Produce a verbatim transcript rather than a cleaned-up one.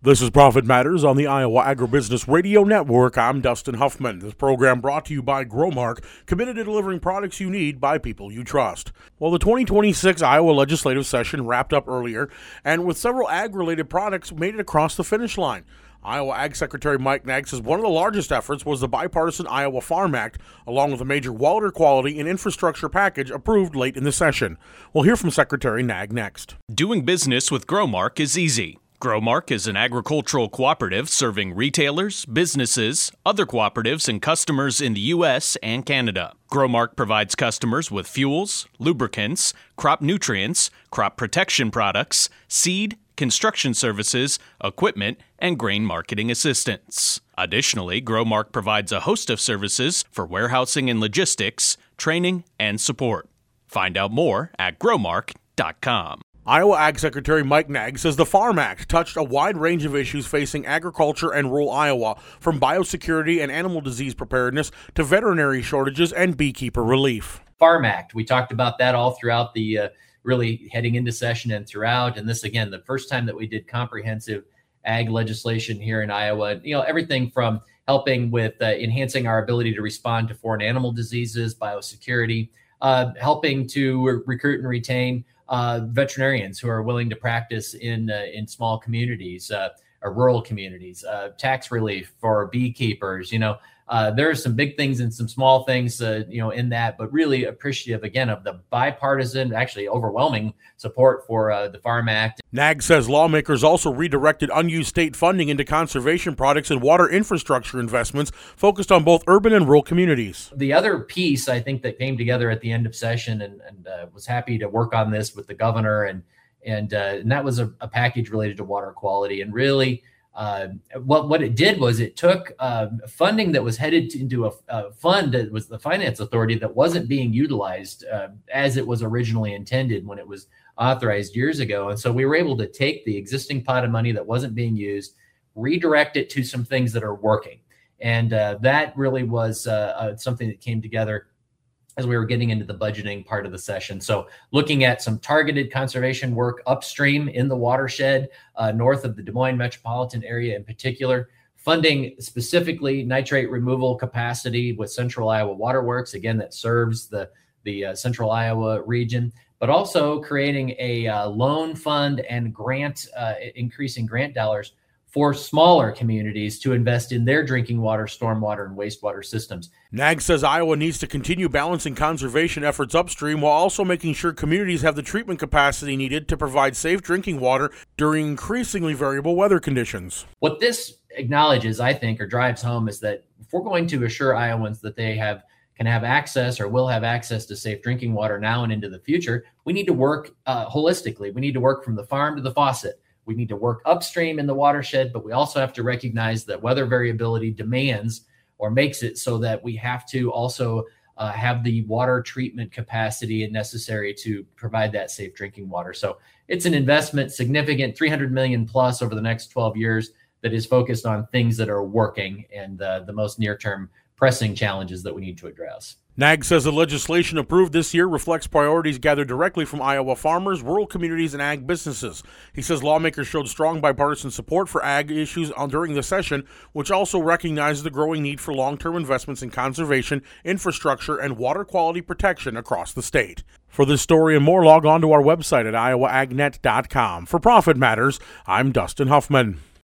This is Profit Matters on the Iowa Agribusiness Radio Network. I'm Dustin Huffman. This program brought to you by Growmark, committed to delivering products you need by people you trust. Well, the twenty twenty-six Iowa legislative session wrapped up earlier, and with several ag-related products made it across the finish line. Iowa Ag Secretary Mike Nags says one of the largest efforts was the bipartisan Iowa Farm Act, along with a major water quality and infrastructure package approved late in the session. We'll hear from Secretary Nag next. Doing business with Growmark is easy. Growmark is an agricultural cooperative serving retailers, businesses, other cooperatives, and customers in the U S and Canada. Growmark provides customers with fuels, lubricants, crop nutrients, crop protection products, seed, construction services, equipment, and grain marketing assistance. Additionally, Growmark provides a host of services for warehousing and logistics, training, and support. Find out more at growmark dot com. Iowa Ag Secretary Mike Nags says the Farm Act touched a wide range of issues facing agriculture and rural Iowa, from biosecurity and animal disease preparedness to veterinary shortages and beekeeper relief. Farm Act, we talked about that all throughout the, uh, really heading into session and throughout. And this, again, the first time that we did comprehensive ag legislation here in Iowa, you know, everything from helping with uh, enhancing our ability to respond to foreign animal diseases, biosecurity, uh, helping to re- recruit and retain Uh, veterinarians who are willing to practice in uh, in small communities, uh, or rural communities, uh, tax relief for beekeepers. You know, uh, there are some big things and some small things, uh, you know, in that, but really appreciative, again, of the bipartisan, actually overwhelming support for uh, the Farm Act. Nags says lawmakers also redirected unused state funding into conservation products and water infrastructure investments focused on both urban and rural communities. The other piece, I think, that came together at the end of session, and, and uh, was happy to work on this with the governor, and and, uh, and that was a, a package related to water quality. And really, uh, what what it did was it took uh, funding that was headed to, into a, a fund that was the Finance Authority that wasn't being utilized uh, as it was originally intended when it was authorized years ago. And so we were able to take the existing pot of money that wasn't being used, redirect it to some things that are working. And uh, that really was uh, uh, something that came together as we were getting into the budgeting part of the session. So looking at some targeted conservation work upstream in the watershed, uh, north of the Des Moines metropolitan area in particular, funding specifically nitrate removal capacity with Central Iowa Waterworks, again, that serves the, the uh, Central Iowa region, but also creating a uh, loan fund and grant, uh, increasing grant dollars for smaller communities to invest in their drinking water, stormwater, and wastewater systems. Nags says Iowa needs to continue balancing conservation efforts upstream while also making sure communities have the treatment capacity needed to provide safe drinking water during increasingly variable weather conditions. What this acknowledges, I think, or drives home is that if we're going to assure Iowans that they have can have access or will have access to safe drinking water now and into the future, we need to work uh, holistically. We need to work from the farm to the faucet. We need to work upstream in the watershed, but we also have to recognize that weather variability demands or makes it so that we have to also uh, have the water treatment capacity and necessary to provide that safe drinking water. So it's an investment, significant, three hundred million plus over the next twelve years, that is focused on things that are working and uh, the most near-term pressing challenges that we need to address. Nags says the legislation approved this year reflects priorities gathered directly from Iowa farmers, rural communities, and ag businesses. He says lawmakers showed strong bipartisan support for ag issues during the session, which also recognizes the growing need for long-term investments in conservation, infrastructure, and water quality protection across the state. For this story and more, log on to our website at iowa ag net dot com. For Profit Matters, I'm Dustin Huffman.